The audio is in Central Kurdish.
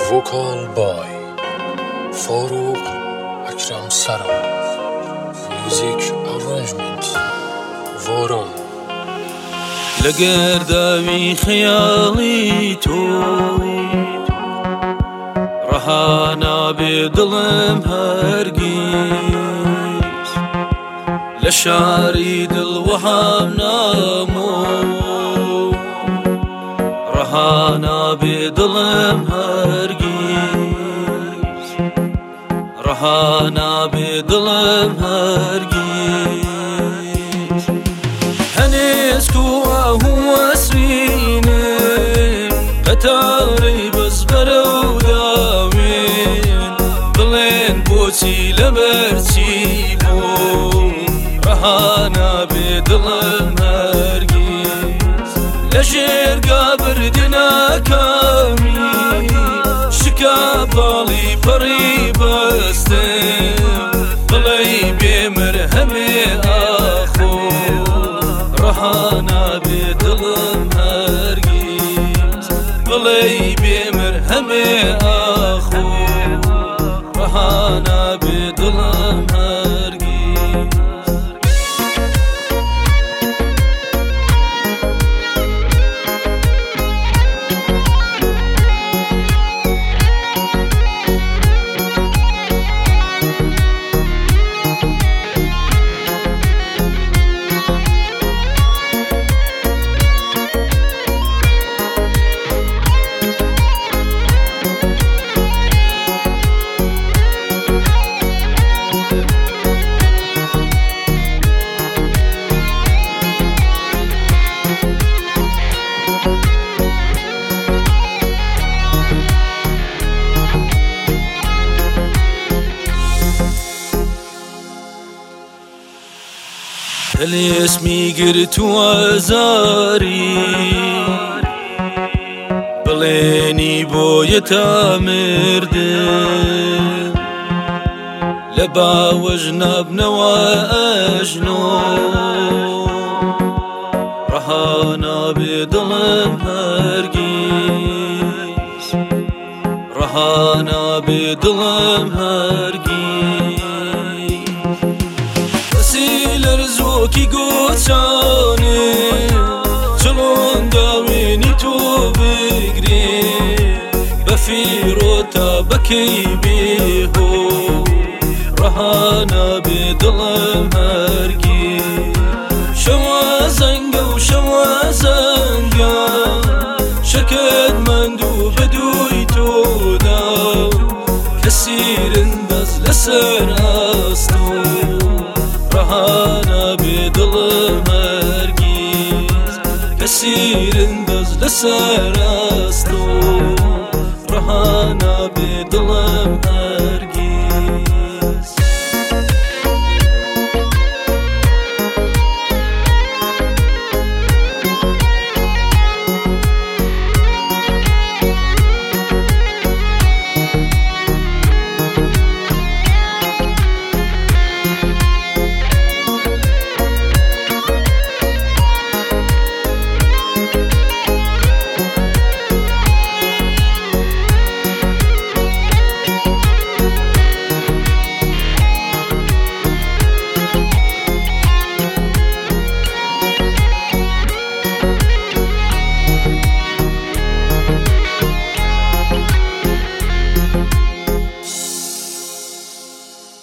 Vocal by Farouk Akram Sara. Music arrangement Voron. لقرداوي خيالي تو رهانا بظلم هرقيس لشاري دل وهام نامو رهانا بظلم هرقيس رهانا بظلم هرقيس هنسكو هو سرين قتاري بزبرو داوين ضلين بوتي لبرتي بو رهانا بظلم هرقيس لجير قابر دنا كامي شكا بالي بري بستم ضلي بمرهمي اخو رهانا بظلم هرقيس ضلي بمرهمي اخو رهانا بظلم هرقيس اللي اسمي قرت وزاري بليني بويتا مردم لبا وجنب نواجنو رهانا بظلم هرقيس رهانا بظلم هرقيس لرزوكي قوتاني چلون داويني تو بگري بفيروتا بكي بيهو رهانا بظلم هرقيس شوا زنقا وشوا زنقا شكد مندو بدوي تودا كسير اندز لسر استو رهانا بظلم هرقيس كسير اندز لسر استو رهانا بظلم